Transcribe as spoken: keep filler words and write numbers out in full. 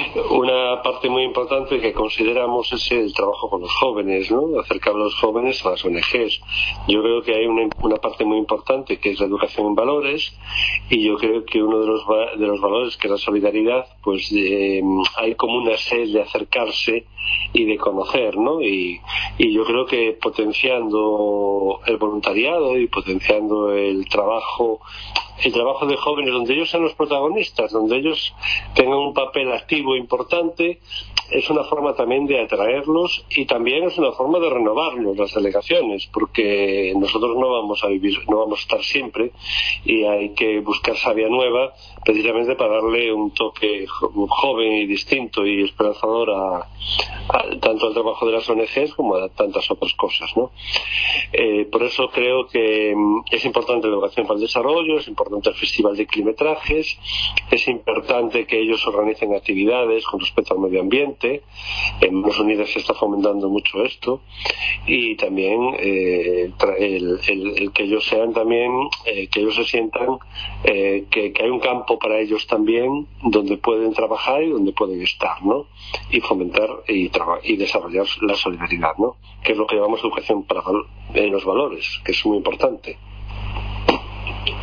Una parte muy importante que consideramos es el trabajo con los jóvenes, ¿no? Acercar a los jóvenes a las O N Ges. Yo creo que hay una, una parte muy importante que es la educación en valores, y yo creo que uno de los, de los valores, que es la solidaridad, pues eh, hay como una sed de acercarse y de conocer, ¿no? Y, y yo creo que potenciando el voluntariado y potenciando el trabajo el trabajo de jóvenes, donde ellos sean los protagonistas, donde ellos tengan un papel activo importante, es una forma también de atraerlos, y también es una forma de renovarlos, las delegaciones, porque nosotros no vamos a vivir, no vamos a estar siempre, y hay que buscar savia nueva, precisamente para darle un toque joven y distinto y esperanzador a, a, tanto al trabajo de las O N Ges como a tantas otras cosas, ¿no? Eh, por eso creo que es importante la educación para el desarrollo, es importante el festival de kilometrajes, es importante que ellos organicen actividades con respecto al medio ambiente. En Manos Unidas se está fomentando mucho esto, y también eh, el, el, el que ellos sean también, eh, que ellos se sientan eh, que, que hay un campo para ellos también donde pueden trabajar y donde pueden estar, ¿no? Y fomentar y, traba- y desarrollar la solidaridad, ¿no? Que es lo que llamamos educación para val- en los valores, que es muy importante.